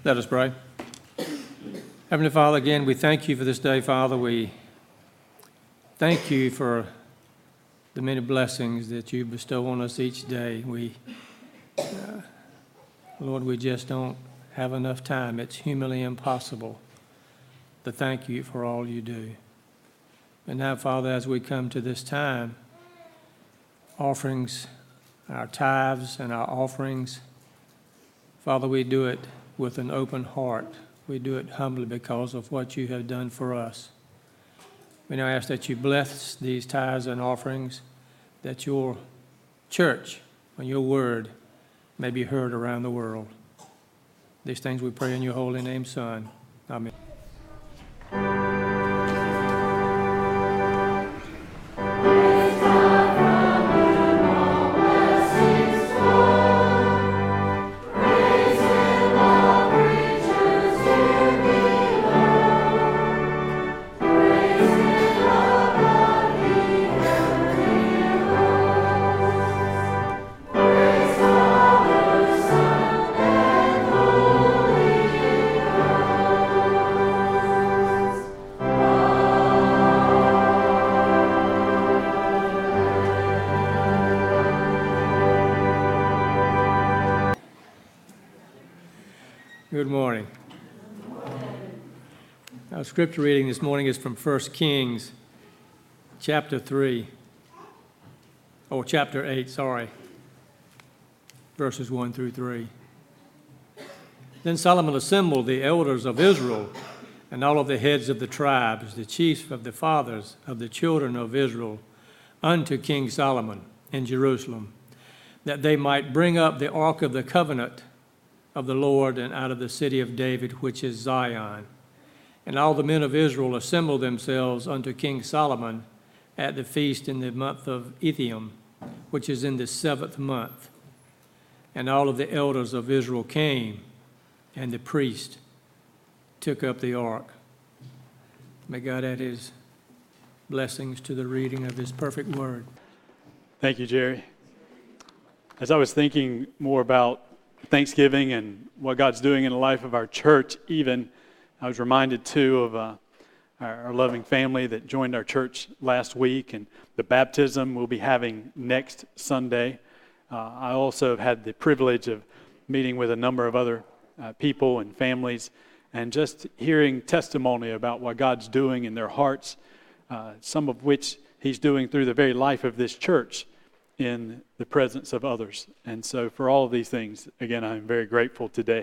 Let us pray. Heavenly Father, again, we thank you for this day, Father. We thank you for the many blessings that you bestow on us each day. Lord, we just don't have enough time. It's humanly impossible to thank you for all you do. And now, Father, as we come to this time, offerings, our tithes and our offerings, Father, we do it with an open heart. We do it humbly because of what you have done for us. We now ask that you bless these tithes and offerings, that your church and your word may be heard around the world. These things we pray in your holy name, Son. Amen. Good morning. Our scripture reading this morning is from 1 Kings, chapter 8, verses 1 through 3. Then Solomon assembled the elders of Israel and all of the heads of the tribes, the chiefs of the fathers of the children of Israel, unto King Solomon in Jerusalem, that they might bring up the ark of the covenant of the Lord and out of the city of David, which is Zion. And all the men of Israel assembled themselves unto King Solomon at the feast in the month of Ethiam, which is in the 7th month. And all of the elders of Israel came, and the priest took up the ark. May God add his blessings to the reading of his perfect word. Thank you, Jerry. As I was thinking more about Thanksgiving and what God's doing in the life of our church, even, I was reminded too of our loving family that joined our church last week and the baptism we'll be having next Sunday. I also have had the privilege of meeting with a number of other people and families and just hearing testimony about what God's doing in their hearts, some of which he's doing through the very life of this church in the presence of others. And so for all of these things, again, I'm very grateful today.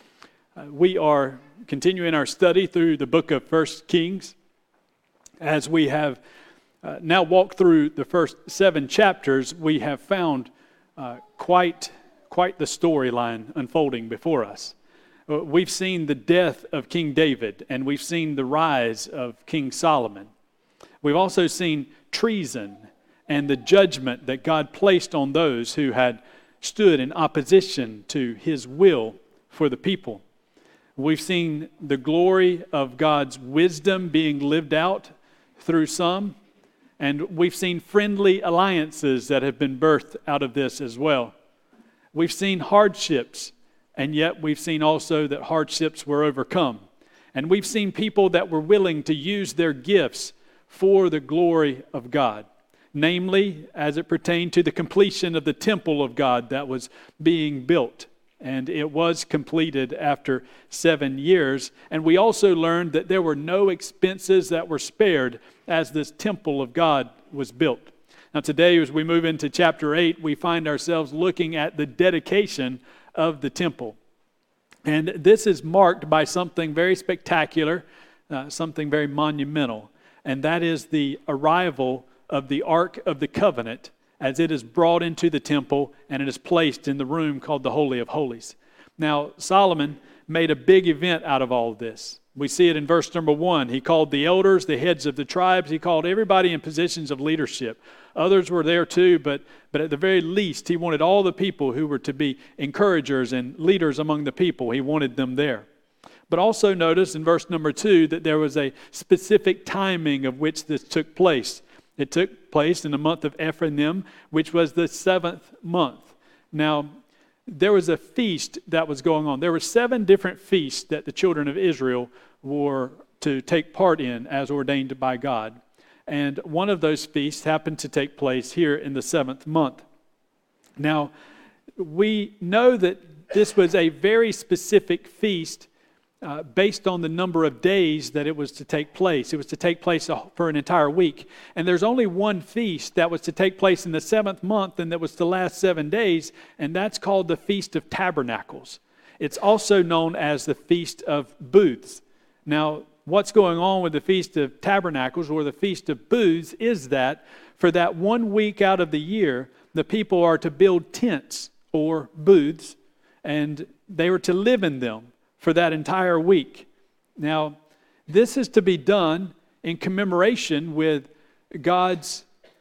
We are continuing our study through the book of 1 Kings. As we have now walked through the first 7 chapters, we have found quite the storyline unfolding before us. We've seen the death of King David, and we've seen the rise of King Solomon. We've also seen treason and the judgment that God placed on those who had stood in opposition to his will for the people. We've seen the glory of God's wisdom being lived out through some, and we've seen friendly alliances that have been birthed out of this as well. We've seen hardships, and yet we've seen also that hardships were overcome. And we've seen people that were willing to use their gifts for the glory of God. Namely, as it pertained to the completion of the temple of God that was being built. And it was completed after 7 years. And we also learned that there were no expenses that were spared as this temple of God was built. Now today, as we move into chapter 8, we find ourselves looking at the dedication of the temple. And this is marked by something very spectacular, something very monumental. And that is the arrival of the Ark of the Covenant as it is brought into the temple and it is placed in the room called the Holy of Holies. Now, Solomon made a big event out of all of this. We see it in verse number 1. He called the elders, the heads of the tribes. He called everybody in positions of leadership. Others were there too, but at the very least, he wanted all the people who were to be encouragers and leaders among the people. He wanted them there. But also notice in verse number 2 that there was a specific timing of which this took place. It took place in the month of Ephraim, which was the 7th month. Now, there was a feast that was going on. There were 7 different feasts that the children of Israel were to take part in as ordained by God. And one of those feasts happened to take place here in the 7th month. Now, we know that this was a very specific feast based on the number of days that it was to take place. It was to take place for an entire week. And there's only one feast that was to take place in the 7th month and that was to last 7 days, and that's called the Feast of Tabernacles. It's also known as the Feast of Booths. Now, what's going on with the Feast of Tabernacles or the Feast of Booths is that for that 1 week out of the year, the people are to build tents or booths, and they were to live in them for that entire week. Now, this is to be done in commemoration with God's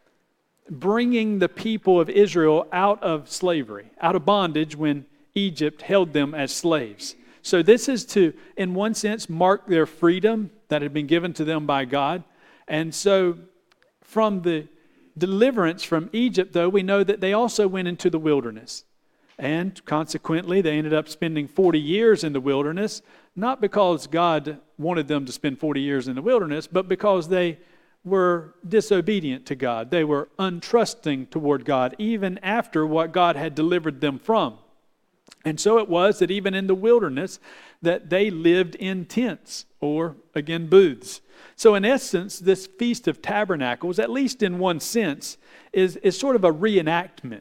bringing the people of Israel out of slavery, out of bondage when Egypt held them as slaves. So this is to, in one sense, mark their freedom that had been given to them by God. And so from the deliverance from Egypt, though, we know that they also went into the wilderness. And consequently, they ended up spending 40 years in the wilderness, not because God wanted them to spend 40 years in the wilderness, but because they were disobedient to God. They were untrusting toward God, even after what God had delivered them from. And so it was that even in the wilderness, that they lived in tents, or again, booths. So in essence, this Feast of Tabernacles, at least in one sense, is sort of a reenactment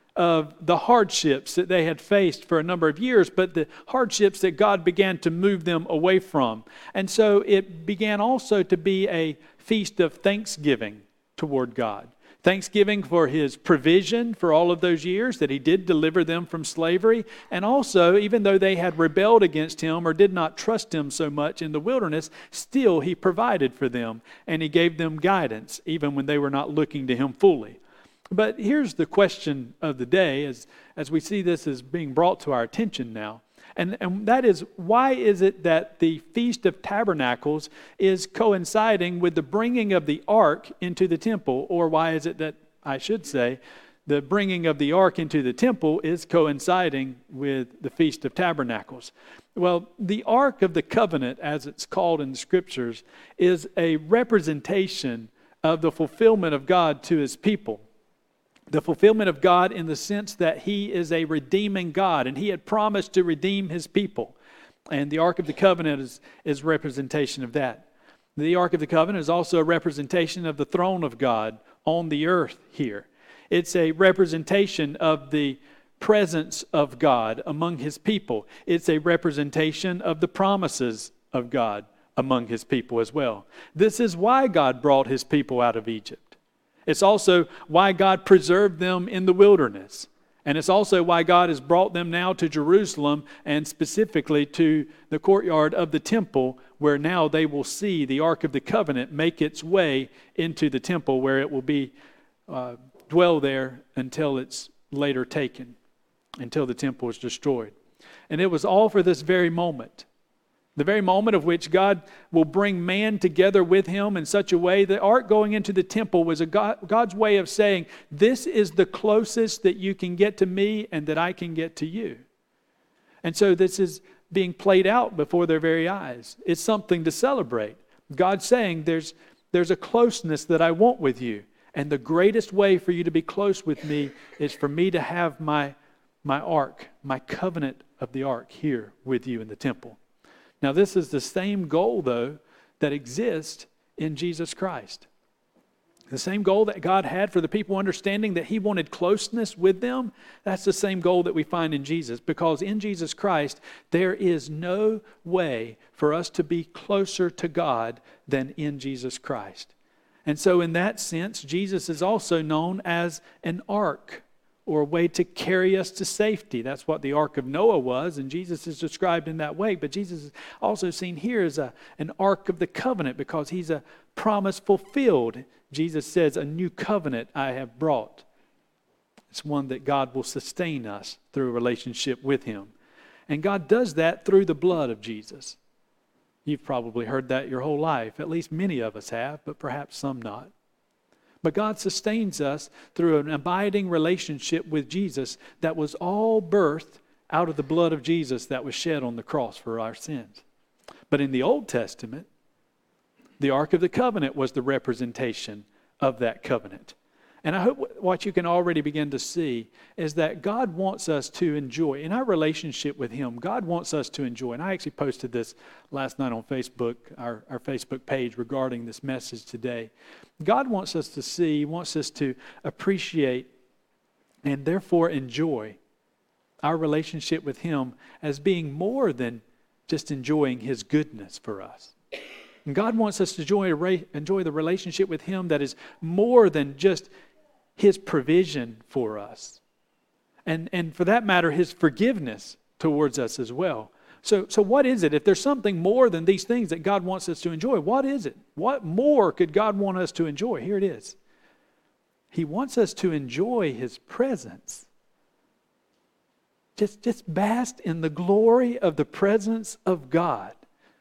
of the hardships that they had faced for a number of years, but the hardships that God began to move them away from. And so it began also to be a feast of thanksgiving toward God. Thanksgiving for His provision for all of those years, that He did deliver them from slavery. And also, even though they had rebelled against Him or did not trust Him so much in the wilderness, still He provided for them and He gave them guidance, even when they were not looking to Him fully. But here's the question of the day as we see this as being brought to our attention now. And that is, why is it that the Feast of Tabernacles is coinciding with the bringing of the ark into the temple? Or why is it that, I should say, the bringing of the ark into the temple is coinciding with the Feast of Tabernacles? Well, the Ark of the Covenant, as it's called in the Scriptures, is a representation of the fulfillment of God to His people. The fulfillment of God in the sense that He is a redeeming God, and He had promised to redeem His people. And the Ark of the Covenant is representation of that. The Ark of the Covenant is also a representation of the throne of God on the earth here. It's a representation of the presence of God among His people. It's a representation of the promises of God among His people as well. This is why God brought His people out of Egypt. It's also why God preserved them in the wilderness. And it's also why God has brought them now to Jerusalem, and specifically to the courtyard of the temple, where now they will see the Ark of the Covenant make its way into the temple, where it will be dwell there until it's later taken, until the temple is destroyed. And it was all for this very moment. The very moment of which God will bring man together with Him in such a way. The ark going into the temple was God's way of saying, this is the closest that you can get to me and that I can get to you. And so this is being played out before their very eyes. It's something to celebrate. God's saying there's a closeness that I want with you. And the greatest way for you to be close with me is for me to have my ark, my covenant of the ark here with you in the temple. Now, this is the same goal, though, that exists in Jesus Christ. The same goal that God had for the people, understanding that He wanted closeness with them, that's the same goal that we find in Jesus. Because in Jesus Christ, there is no way for us to be closer to God than in Jesus Christ. And so in that sense, Jesus is also known as an ark, or a way to carry us to safety. That's what the Ark of Noah was, and Jesus is described in that way. But Jesus is also seen here as an Ark of the Covenant, because He's a promise fulfilled. Jesus says, a new covenant I have brought. It's one that God will sustain us through a relationship with Him. And God does that through the blood of Jesus. You've probably heard that your whole life. At least many of us have, but perhaps some not. But God sustains us through an abiding relationship with Jesus that was all birthed out of the blood of Jesus that was shed on the cross for our sins. But in the Old Testament, the Ark of the Covenant was the representation of that covenant. And I hope what you can already begin to see is that God wants us to enjoy, in our relationship with Him, God wants us to enjoy. And I actually posted this last night on Facebook, our Facebook page regarding this message today. God wants us to see, wants us to appreciate, and therefore enjoy our relationship with Him as being more than just enjoying His goodness for us. And God wants us to enjoy the relationship with Him that is more than just His provision for us. And for that matter, His forgiveness towards us as well. So what is it? If there's something more than these things that God wants us to enjoy, what is it? What more could God want us to enjoy? Here it is. He wants us to enjoy His presence. Just bask in the glory of the presence of God.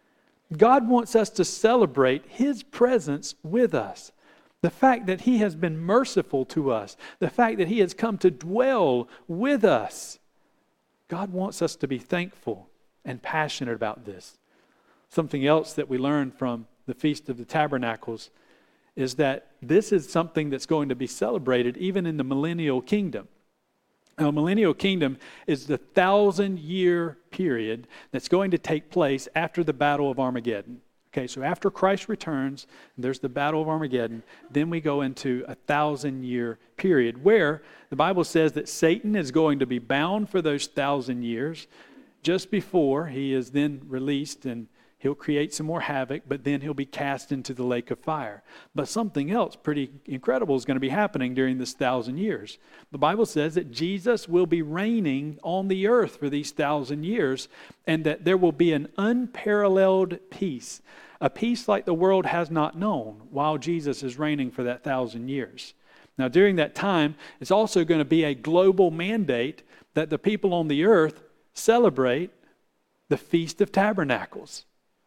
God wants us to celebrate His presence with us. The fact that He has been merciful to us. The fact that He has come to dwell with us. God wants us to be thankful and passionate about this. Something else that we learned from the Feast of the Tabernacles is that this is something that's going to be celebrated even in the millennial kingdom. Now, millennial kingdom is the 1,000-year period that's going to take place after the Battle of Armageddon. Okay, so after Christ returns, there's the Battle of Armageddon, then we go into a 1,000-year period where the Bible says that Satan is going to be bound for those 1,000 years just before he is then released, and he'll create some more havoc, but then he'll be cast into the lake of fire. But something else pretty incredible is going to be happening during this 1,000 years. The Bible says that Jesus will be reigning on the earth for these 1,000 years, and that there will be an unparalleled peace, a peace like the world has not known while Jesus is reigning for that 1,000 years. Now, during that time, it's also going to be a global mandate that the people on the earth celebrate the Feast of Tabernacles.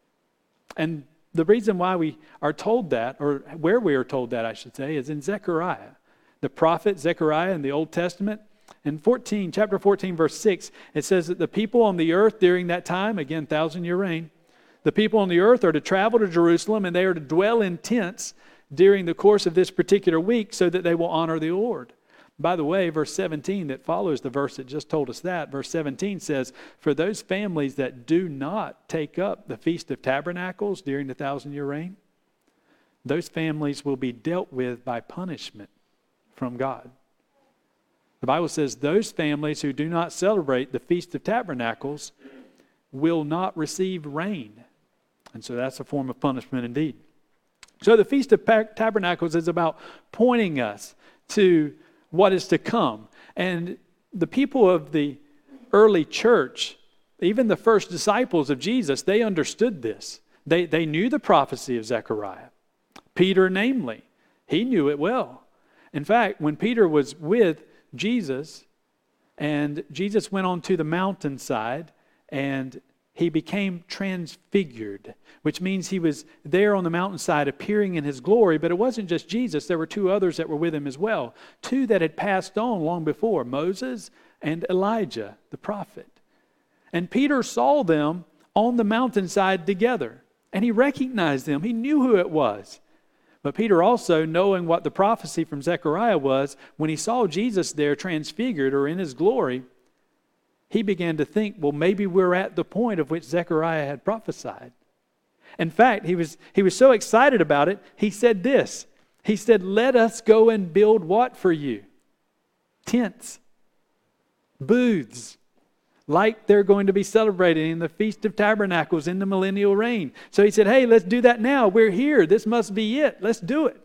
And the reason why we are told that, or where we are told that, I should say, is in Zechariah. The prophet Zechariah in the Old Testament, in chapter 14, verse 6, it says that the people on the earth during that time, again, 1,000-year reign, the people on the earth are to travel to Jerusalem and they are to dwell in tents during the course of this particular week so that they will honor the Lord. By the way, verse 17 that follows the verse that just told us that, verse 17 says, for those families that do not take up the Feast of Tabernacles during the 1,000-year reign, those families will be dealt with by punishment from God. The Bible says those families who do not celebrate the Feast of Tabernacles will not receive rain. And so that's a form of punishment indeed. So the Feast of Tabernacles is about pointing us to what is to come. And the people of the early church, even the first disciples of Jesus, they understood this. They knew the prophecy of Zechariah. Peter, namely, he knew it well. In fact, when Peter was with Jesus, and Jesus went on to the mountainside, and he became transfigured, which means he was there on the mountainside appearing in his glory. But it wasn't just Jesus. There were two others that were with him as well. Two that had passed on long before, Moses and Elijah, the prophet. And Peter saw them on the mountainside together. And he recognized them. He knew who it was. But Peter also, knowing what the prophecy from Zechariah was, when he saw Jesus there transfigured or in his glory, he began to think, well, maybe we're at the point of which Zechariah had prophesied. In fact, he was so excited about it, he said this. He said, let us go and build what for you? Tents, booths, like they're going to be celebrating in the Feast of Tabernacles in the millennial reign. So he said, hey, let's do that now. We're here. This must be it. Let's do it.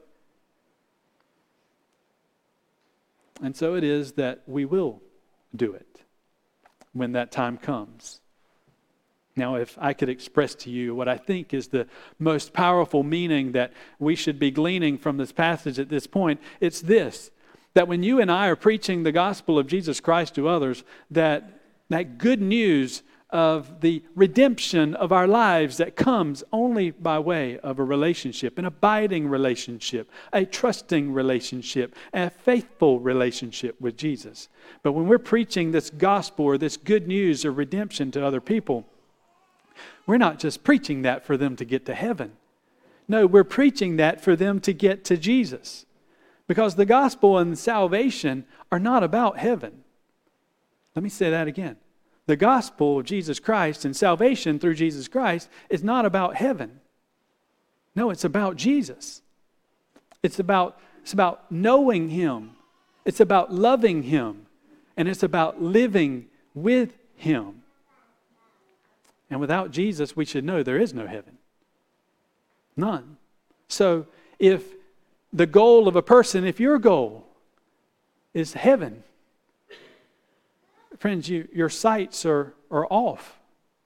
And so it is that we will do it when that time comes. Now, if I could express to you what I think is the most powerful meaning that we should be gleaning from this passage at this point, it's this, that when you and I are preaching the gospel of Jesus Christ to others, that good news of the redemption of our lives that comes only by way of a relationship, an abiding relationship, a trusting relationship, a faithful relationship with Jesus. But when we're preaching this gospel or this good news of redemption to other people, we're not just preaching that for them to get to heaven. No, we're preaching that for them to get to Jesus. Because the gospel and salvation are not about heaven. Let me say that again. The gospel of Jesus Christ and salvation through Jesus Christ is not about heaven. No, it's about Jesus. It's about knowing Him. It's about loving Him. And it's about living with Him. And without Jesus, we should know there is no heaven. None. So if the goal of a person, if your goal is heaven, friends, your sights are off.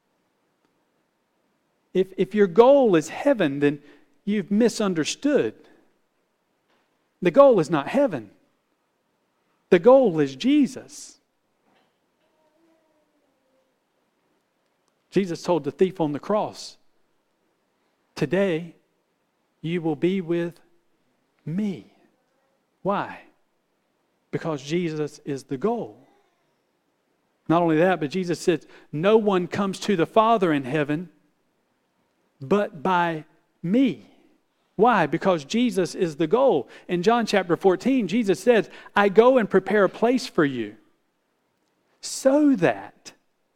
If your goal is heaven, then you've misunderstood. The goal is not heaven. The goal is Jesus. Jesus told the thief on the cross, today you will be with me. Why? Because Jesus is the goal. Not only that, but Jesus said, no one comes to the Father in heaven but by me. Why? Because Jesus is the goal. In John chapter 14, Jesus says, I go and prepare a place for you so that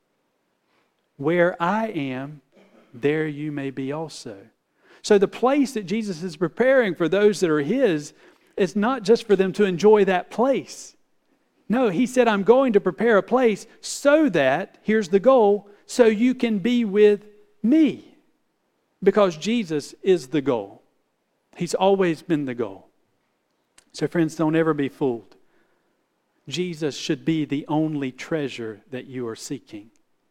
where I am, there you may be also. So the place that Jesus is preparing for those that are His is not just for them to enjoy that place. No, He said, I'm going to prepare a place so that, here's the goal, so you can be with me. Because Jesus is the goal. He's always been the goal. So friends, don't ever be fooled. Jesus should be the only treasure that you are seeking.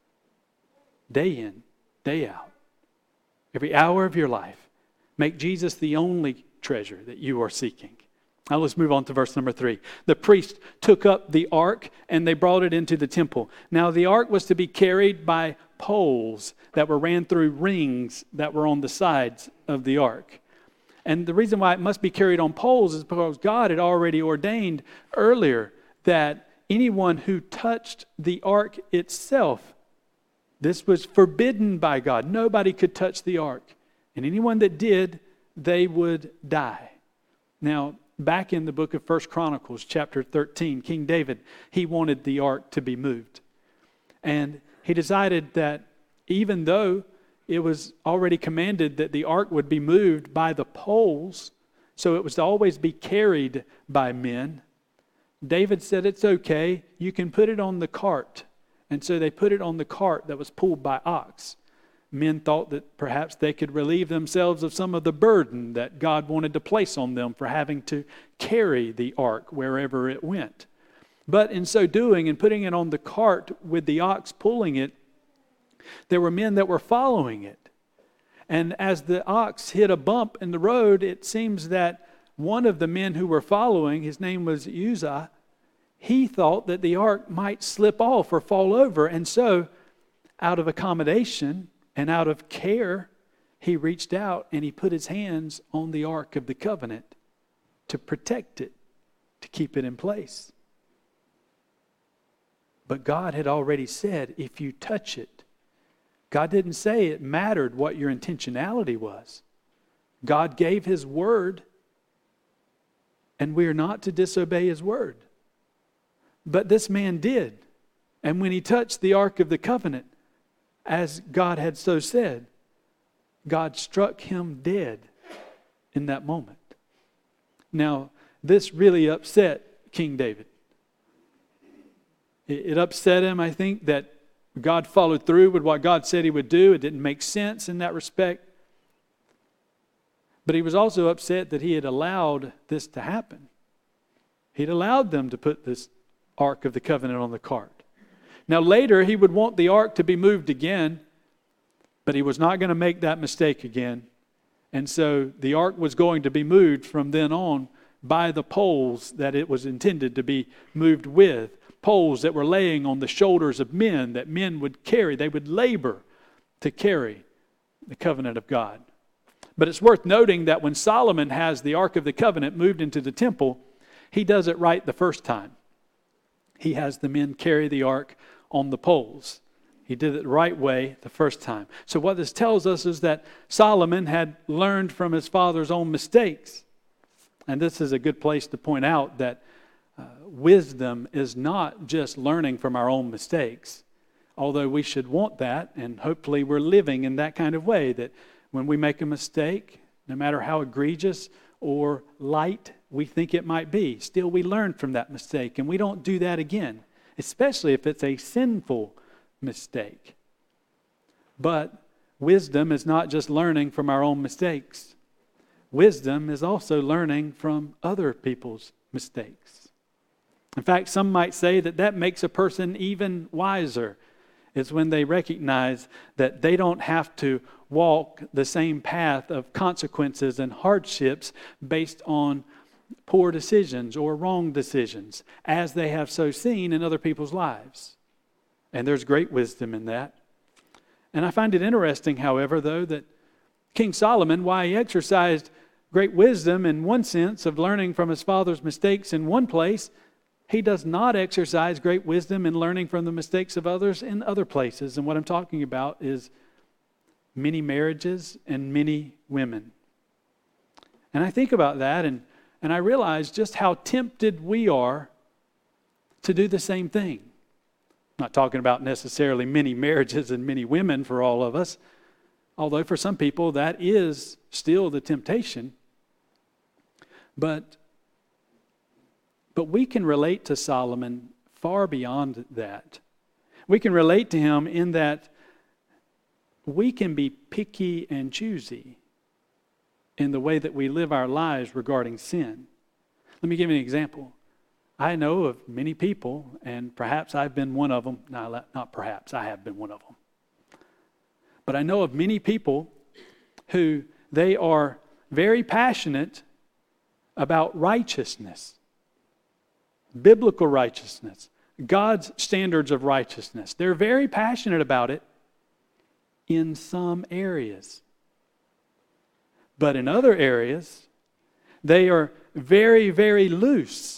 Day in, day out. Every hour of your life. Make Jesus the only treasure that you are seeking. Now let's move on to verse number 3. The priest took up the ark and they brought it into the temple. Now the ark was to be carried by poles that were ran through rings that were on the sides of the ark. And the reason why it must be carried on poles is because God had already ordained earlier that anyone who touched the ark itself, this was forbidden by God. Nobody could touch the ark. And anyone that did, they would die. Now, back in the book of 1 Chronicles, chapter 13, King David, he wanted the ark to be moved. And he decided that even though it was already commanded that the ark would be moved by the poles, so it was to always be carried by men, David said, it's okay, you can put it on the cart. And so they put it on the cart that was pulled by ox. Men thought that perhaps they could relieve themselves of some of the burden that God wanted to place on them for having to carry the ark wherever it went. But in so doing and putting it on the cart with the ox pulling it, there were men that were following it. And as the ox hit a bump in the road, it seems that one of the men who were following, his name was Uzzah, he thought that the ark might slip off or fall over. And so, out of accommodation and out of care, he reached out and he put his hands on the Ark of the Covenant to protect it, to keep it in place. But God had already said, if you touch it, God didn't say it mattered what your intentionality was. God gave His word, and we are not to disobey His word. But this man did. And when he touched the Ark of the Covenant, as God had so said, God struck him dead in that moment. Now, this really upset King David. It upset him, I think, that God followed through with what God said He would do. It didn't make sense in that respect. But he was also upset that he had allowed this to happen. He'd allowed them to put this Ark of the Covenant on the cart. Now later, he would want the ark to be moved again, but he was not going to make that mistake again. And so the ark was going to be moved from then on by the poles that it was intended to be moved with. poles that were laying on the shoulders of men that men would carry. They would labor to carry the covenant of God. But it's worth noting that when Solomon has the Ark of the Covenant moved into the temple, he does it right the first time. He has the men carry the ark on the poles. He did it the right way the first time. So what this tells us is that Solomon had learned from his father's own mistakes. And this is a good place to point out that wisdom is not just learning from our own mistakes. Although we should want that, and hopefully we're living in that kind of way, that when we make a mistake, no matter how egregious or light we think it might be, still we learn from that mistake, and we don't do that again, especially if it's a sinful mistake. But wisdom is not just learning from our own mistakes. Wisdom is also learning from other people's mistakes. In fact, some might say that that makes a person even wiser. It's when they recognize that they don't have to walk the same path of consequences and hardships based on poor decisions or wrong decisions, as they have so seen in other people's lives. And there's great wisdom in that. And I find it interesting, however, though, that King Solomon, while he exercised great wisdom in one sense of learning from his father's mistakes in one place, he does not exercise great wisdom in learning from the mistakes of others in other places. And what I'm talking about is many marriages and many women. And I think about that and I realize just how tempted we are to do the same thing. I'm not talking about necessarily many marriages and many women for all of us, although for some people that is still the temptation. But we can relate to Solomon far beyond that. We can relate to him in that we can be picky and choosy in the way that we live our lives regarding sin. Let me give you an example. I know of many people, and perhaps I've been one of them. No, not perhaps, I have been one of them. But I know of many people who they are very passionate about righteousness. Biblical righteousness, God's standards of righteousness. They're very passionate about it in some areas. But in other areas, they are very, very loose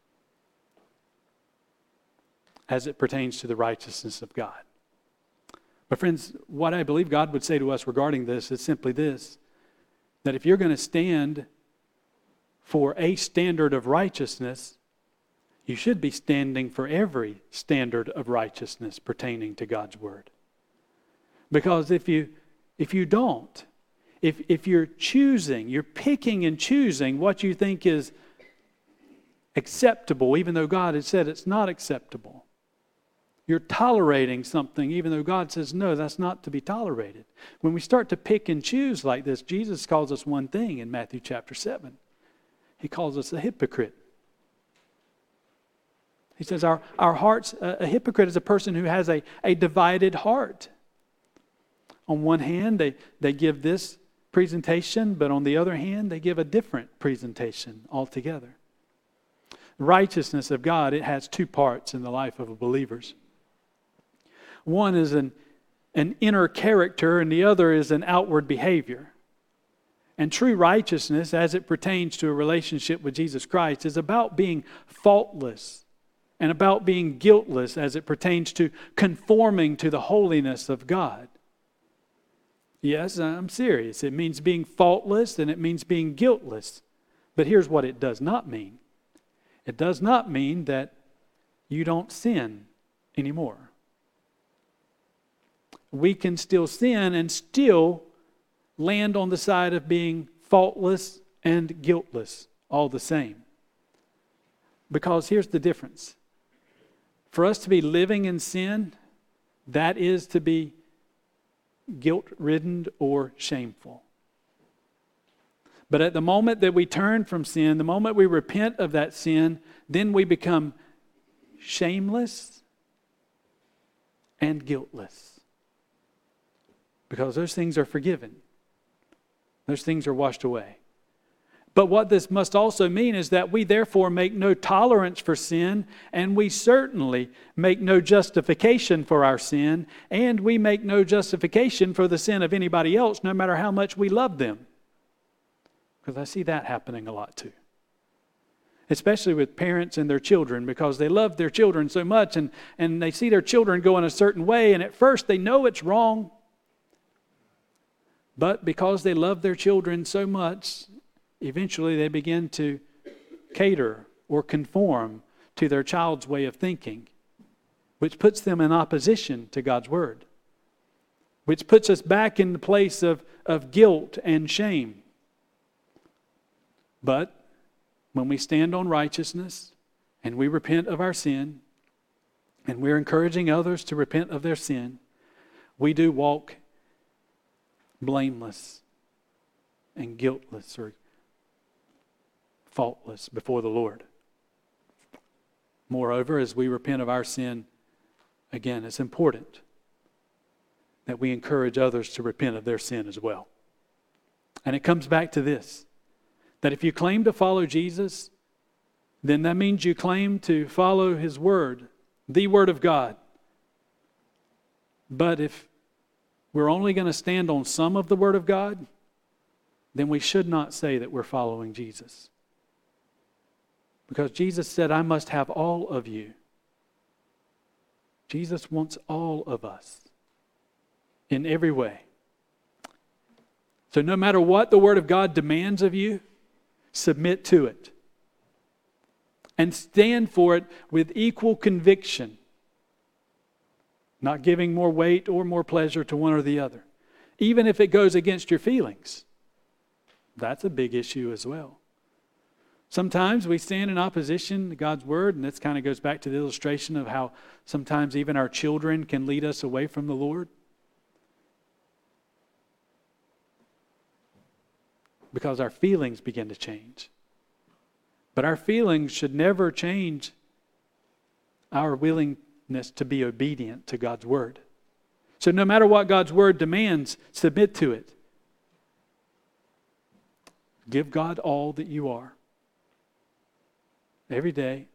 as it pertains to the righteousness of God. But friends, what I believe God would say to us regarding this is simply this, that if you're going to stand for a standard of righteousness, you should be standing for every standard of righteousness pertaining to God's Word. Because if you don't, if you're choosing, you're picking and choosing what you think is acceptable, even though God has said it's not acceptable. You're tolerating something, even though God says, no, that's not to be tolerated. When we start to pick and choose like this, Jesus calls us one thing in Matthew chapter 7. He calls us a hypocrite. He says our hearts, a hypocrite is a person who has a divided heart. On one hand, they give this presentation, but on the other hand, they give a different presentation altogether. The righteousness of God, it has two parts in the life of believers. One is an inner character, and the other is an outward behavior. And true righteousness, as it pertains to a relationship with Jesus Christ, is about being faultless and about being guiltless as it pertains to conforming to the holiness of God. Yes, I'm serious. It means being faultless and it means being guiltless. But here's what it does not mean. It does not mean that you don't sin anymore. We can still sin and still land on the side of being faultless and guiltless all the same. Because here's the difference. For us to be living in sin, that is to be guilt-ridden or shameful. But at the moment that we turn from sin, the moment we repent of that sin, then we become shameless and guiltless. Because those things are forgiven. Those things are washed away. But what this must also mean is that we therefore make no tolerance for sin, and we certainly make no justification for our sin, and we make no justification for the sin of anybody else, no matter how much we love them. Because I see that happening a lot too. Especially with parents and their children, because they love their children so much, and they see their children go in a certain way, and at first they know it's wrong. But because they love their children so much, eventually they begin to cater or conform to their child's way of thinking, which puts them in opposition to God's Word, which puts us back in the place of guilt and shame. But when we stand on righteousness and we repent of our sin, and we're encouraging others to repent of their sin, we do walk blameless and guiltless or faultless before the Lord. Moreover, as we repent of our sin, again, it's important that we encourage others to repent of their sin as well. And it comes back to this, that if you claim to follow Jesus, then that means you claim to follow His Word, the Word of God. But if we're only going to stand on some of the Word of God, then we should not say that we're following Jesus. Because Jesus said, I must have all of you. Jesus wants all of us in every way. So no matter what the Word of God demands of you, submit to it. And stand for it with equal conviction. Not giving more weight or more pleasure to one or the other. Even if it goes against your feelings. That's a big issue as well. Sometimes we stand in opposition to God's Word, and this kind of goes back to the illustration of how sometimes even our children can lead us away from the Lord. Because our feelings begin to change. But our feelings should never change our willingness to be obedient to God's Word. So no matter what God's Word demands, submit to it. Give God all that you are. Every day,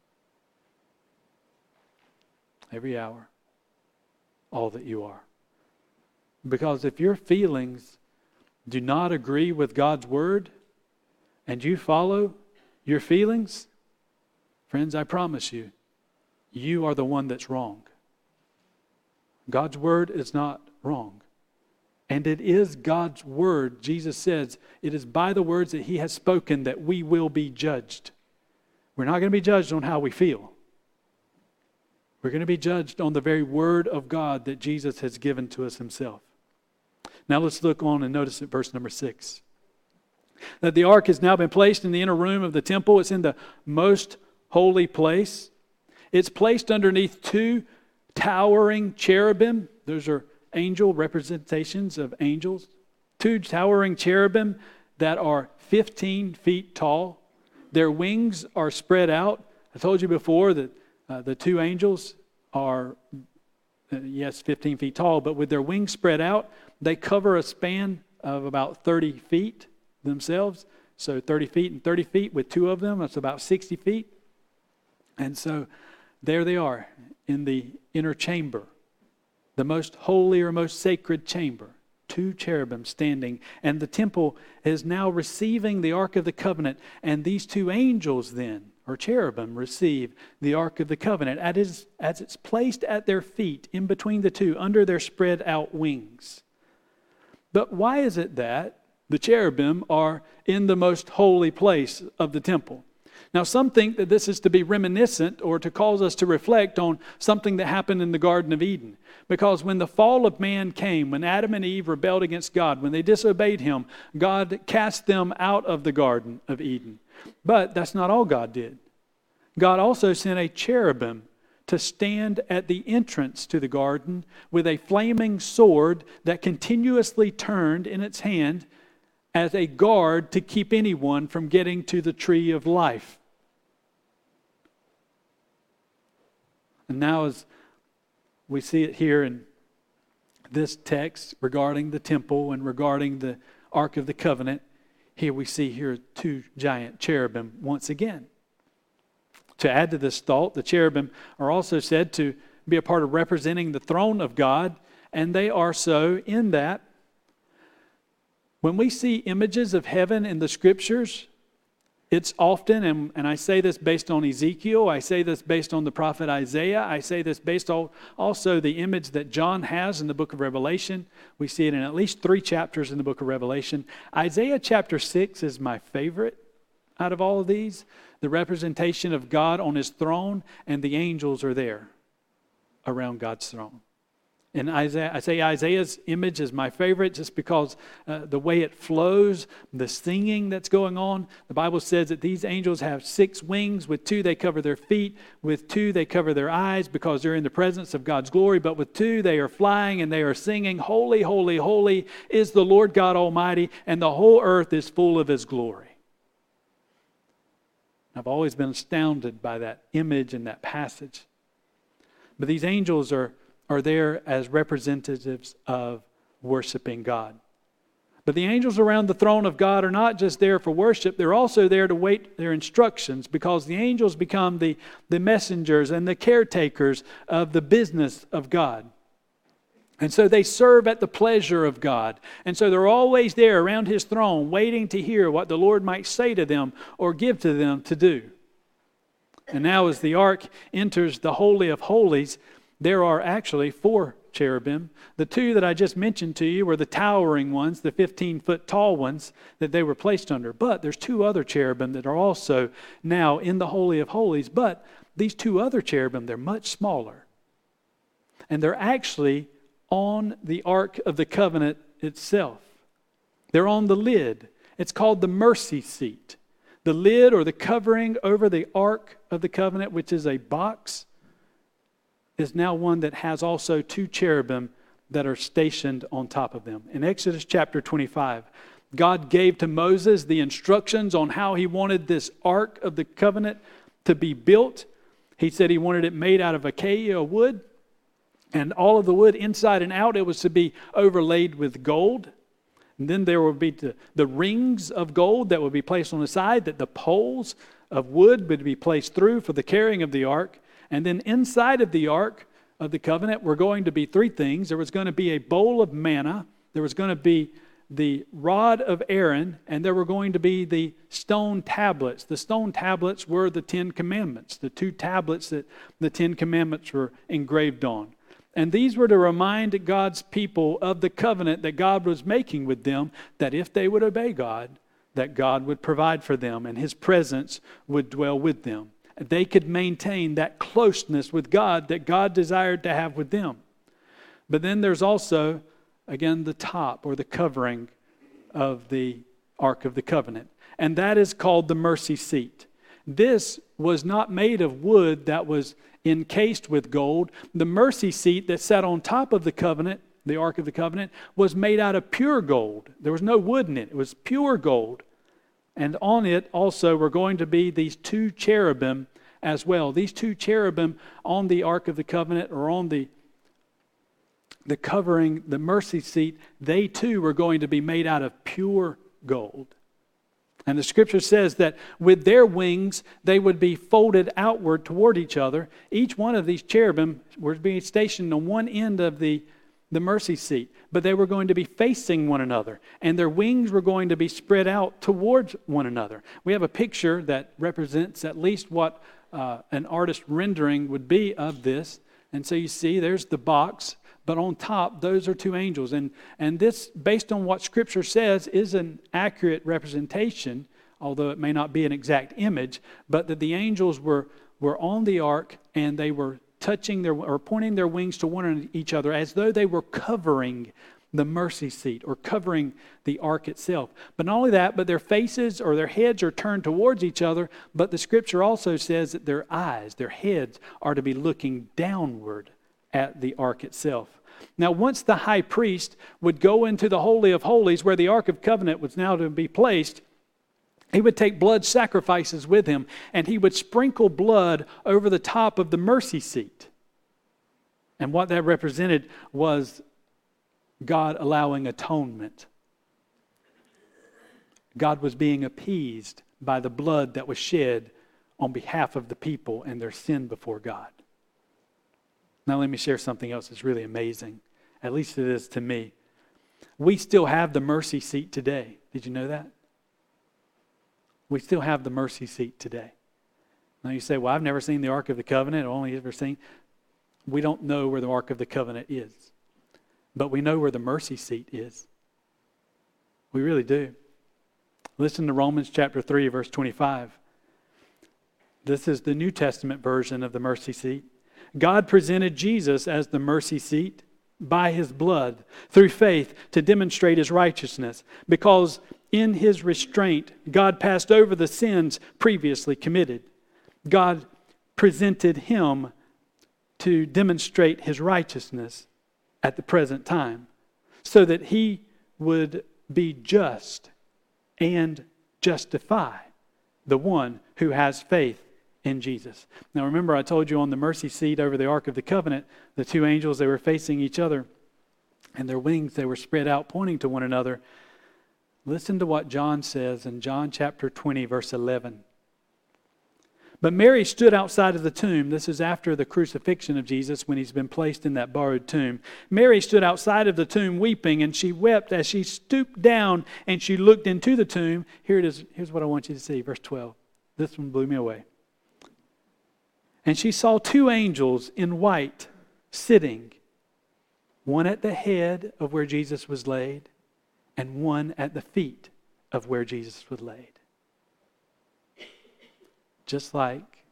every hour, all that you are. Because if your feelings do not agree with God's Word and you follow your feelings, friends, I promise you, you are the one that's wrong. God's Word is not wrong. And it is God's Word, Jesus says, it is by the words that He has spoken that we will be judged. We're not going to be judged on how we feel. We're going to be judged on the very Word of God that Jesus has given to us Himself. Now let's look on and notice at verse number 6. That the ark has now been placed in the inner room of the temple. It's in the most holy place. It's placed underneath two towering cherubim. Those are angel representations of angels. Two towering cherubim that are 15 feet tall. Their wings are spread out. I told you before that the two angels are, 15 feet tall, but with their wings spread out, they cover a span of about 30 feet themselves. So 30 feet and 30 feet with two of them, that's about 60 feet. And so there they are in the inner chamber, the most holy or most sacred chamber. Two cherubim standing, and the temple is now receiving the Ark of the Covenant, and these two angels then, or cherubim, receive the Ark of the Covenant as it's placed at their feet, in between the two, under their spread out wings. But why is it that the cherubim are in the most holy place of the temple? Now, some think that this is to be reminiscent or to cause us to reflect on something that happened in the Garden of Eden. Because when the fall of man came, when Adam and Eve rebelled against God, when they disobeyed Him, God cast them out of the Garden of Eden. But that's not all God did. God also sent a cherubim to stand at the entrance to the garden with a flaming sword that continuously turned in its hand as a guard to keep anyone from getting to the tree of life. And now as we see it here in this text regarding the temple and regarding the Ark of the Covenant, Here we see here 2 giant cherubim once again. To add to this thought, the cherubim are also said to be a part of representing the throne of God, and they are so in that when we see images of heaven in the Scriptures, it's often, and I say this based on Ezekiel, I say this based on the prophet Isaiah, I say this based on also the image that John has in the book of Revelation. We see it in at least 3 chapters in the book of Revelation. Isaiah chapter 6 is my favorite out of all of these. The representation of God on his throne, and the angels are there around God's throne. And Isaiah, I say Isaiah's image is my favorite just because the way it flows, the singing that's going on. The Bible says that these angels have 6 wings. With 2 they cover their feet. With 2 they cover their eyes because they're in the presence of God's glory. But with 2 they are flying and they are singing, "Holy, holy, holy is the Lord God Almighty, and the whole earth is full of his glory." I've always been astounded by that image and that passage. But these angels are there as representatives of worshiping God. But the angels around the throne of God are not just there for worship, they're also there to wait their instructions, because the angels become the messengers and the caretakers of the business of God. And so they serve at the pleasure of God. And so they're always there around his throne, waiting to hear what the Lord might say to them or give to them to do. And now as the ark enters the Holy of Holies, there are actually 4 cherubim. The 2 that I just mentioned to you were the towering ones, the 15-foot tall ones that they were placed under. But there's 2 other cherubim that are also now in the Holy of Holies. But these 2 other cherubim, they're much smaller. And they're actually on the Ark of the Covenant itself. They're on the lid. It's called the mercy seat. The lid, or the covering over the Ark of the Covenant, which is a box, is now one that has also 2 cherubim that are stationed on top of them. In Exodus chapter 25, God gave to Moses the instructions on how he wanted this Ark of the Covenant to be built. He said he wanted it made out of acacia wood. And all of the wood inside and out, it was to be overlaid with gold. And then there would be the rings of gold that would be placed on the side, that the poles of wood would be placed through for the carrying of the ark. And then inside of the Ark of the Covenant were going to be 3 things. There was going to be a bowl of manna. There was going to be the rod of Aaron. And there were going to be the stone tablets. The stone tablets were the 10 Commandments, the 2 tablets that the 10 Commandments were engraved on. And these were to remind God's people of the covenant that God was making with them, that if they would obey God, that God would provide for them and his presence would dwell with them. They could maintain that closeness with God that God desired to have with them. But then there's also, again, the top or the covering of the Ark of the Covenant. And that is called the mercy seat. This was not made of wood that was encased with gold. The mercy seat that sat on top of the covenant, the Ark of the Covenant, was made out of pure gold. There was no wood in it. It was pure gold. And on it also were going to be these 2 cherubim as well. These 2 cherubim on the Ark of the Covenant, or on the covering, the mercy seat, they too were going to be made out of pure gold. And the scripture says that with their wings, they would be folded outward toward each other. Each one of these cherubim were being stationed on one end of the mercy seat, but they were going to be facing one another, and their wings were going to be spread out towards one another. We have a picture that represents at least what an artist rendering would be of this. And so you see, there's the box, but on top, those are 2 angels. And this, based on what Scripture says, is an accurate representation, although it may not be an exact image, but that the angels were on the ark, and they were touching or pointing their wings to one each other as though they were covering the mercy seat or covering the ark itself. But not only that, but their faces or their heads are turned towards each other, but the scripture also says that their eyes, their heads, are to be looking downward at the ark itself. Now, once the high priest would go into the Holy of Holies, where the Ark of Covenant was now to be placed, he would take blood sacrifices with him, and he would sprinkle blood over the top of the mercy seat. And what that represented was God allowing atonement. God was being appeased by the blood that was shed on behalf of the people and their sin before God. Now let me share something else that's really amazing. At least it is to me. We still have the mercy seat today. Did you know that? We still have the mercy seat today. Now you say, well, I've never seen the Ark of the Covenant. I've only ever seen. We don't know where the Ark of the Covenant is. But we know where the mercy seat is. We really do. Listen to Romans chapter 3, verse 25. This is the New Testament version of the mercy seat. God presented Jesus as the mercy seat by his blood through faith to demonstrate his righteousness, because in his restraint, God passed over the sins previously committed. God presented him to demonstrate his righteousness at the present time, so that he would be just and justify the one who has faith in Jesus. Now remember, I told you on the mercy seat over the Ark of the Covenant, the two angels, they were facing each other, and their wings, they were spread out pointing to one another. Listen to what John says in John chapter 20, verse 11. But Mary stood outside of the tomb. This is after the crucifixion of Jesus, when he's been placed in that borrowed tomb. Mary stood outside of the tomb weeping, and she wept as she stooped down and she looked into the tomb. Here it is. Here's what I want you to see, verse 12. This one blew me away. And she saw two angels in white sitting, one at the head of where Jesus was laid, and one at the feet of where Jesus was laid. Just like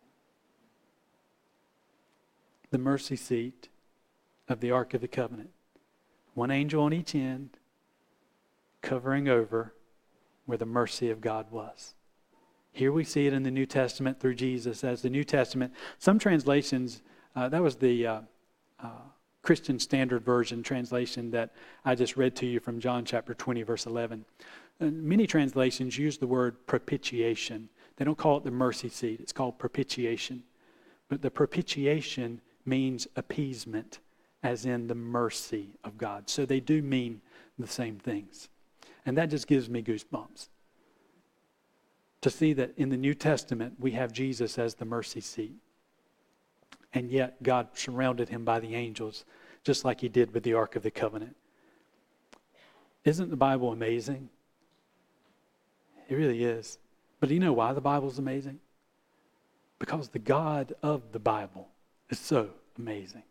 the mercy seat of the Ark of the Covenant. One angel on each end, covering over where the mercy of God was. Here we see it in the New Testament through Jesus as the New Testament. Some translations, that was the Christian Standard Version translation that I just read to you from John chapter 20, verse 11. And many translations use the word propitiation. They don't call it the mercy seat. It's called propitiation. But the propitiation means appeasement, as in the mercy of God. So they do mean the same things. And that just gives me goosebumps to see that in the New Testament we have Jesus as the mercy seat. And yet God surrounded him by the angels, just like he did with the Ark of the Covenant. Isn't the Bible amazing? It really is. But do you know why the Bible's amazing? Because the God of the Bible is so amazing.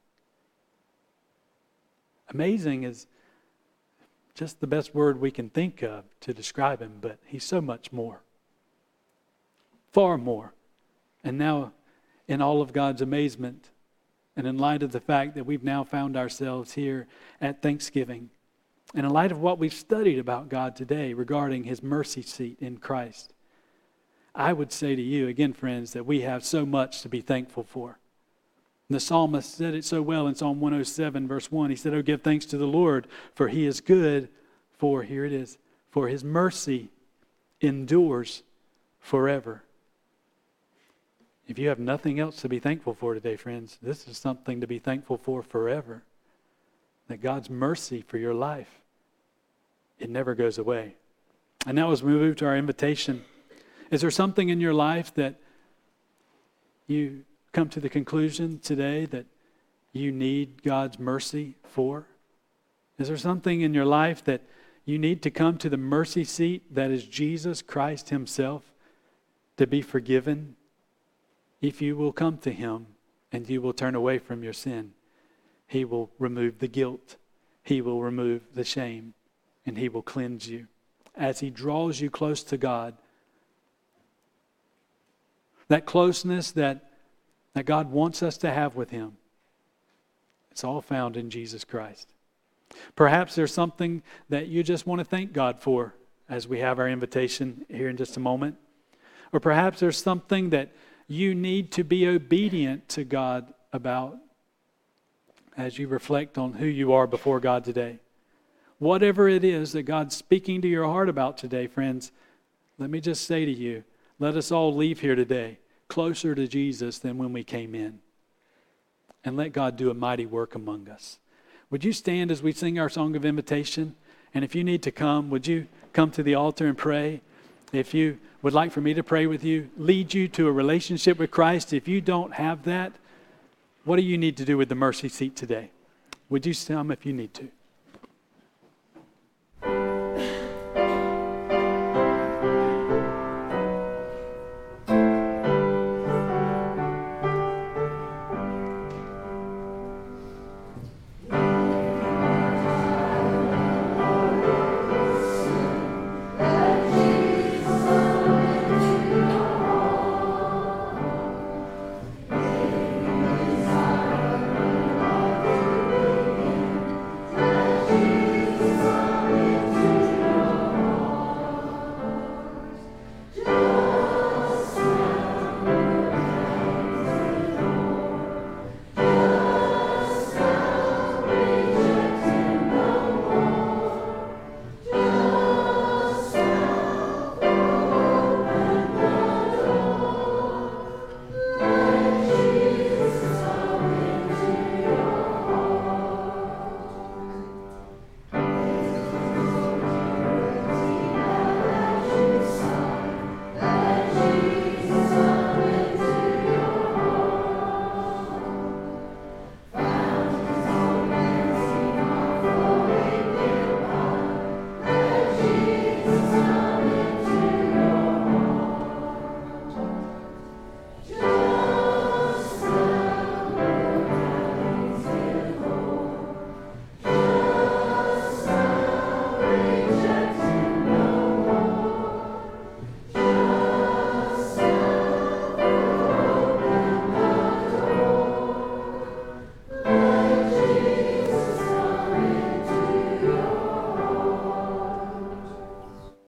Amazing is just the best word we can think of to describe him, but he's so much more. Far more. And now, in all of God's amazement, and in light of the fact that we've now found ourselves here at Thanksgiving, and in light of what we've studied about God today regarding his mercy seat in Christ, I would say to you, again, friends, that we have so much to be thankful for. And the psalmist said it so well in Psalm 107, verse 1. He said, "Oh, give thanks to the Lord, for he is good, for," here it is, "for his mercy endures forever." If you have nothing else to be thankful for today, friends, this is something to be thankful for forever. That God's mercy for your life, it never goes away. And now as we move to our invitation, is there something in your life that you come to the conclusion today that you need God's mercy for? Is there something in your life that you need to come to the mercy seat that is Jesus Christ himself to be forgiven? If you will come to him and you will turn away from your sin, he will remove the guilt, he will remove the shame, and he will cleanse you. As he draws you close to God, that closeness that God wants us to have with him, it's all found in Jesus Christ. Perhaps there's something that you just want to thank God for as we have our invitation here in just a moment. Or perhaps there's something that you need to be obedient to God about as you reflect on who you are before God today. Whatever it is that God's speaking to your heart about today, friends, let me just say to you, let us all leave here today closer to Jesus than when we came in. And let God do a mighty work among us. Would you stand as we sing our song of invitation? And if you need to come, would you come to the altar and pray? If you would like for me to pray with you, lead you to a relationship with Christ, if you don't have that, what do you need to do with the mercy seat today? Would you come if you need to?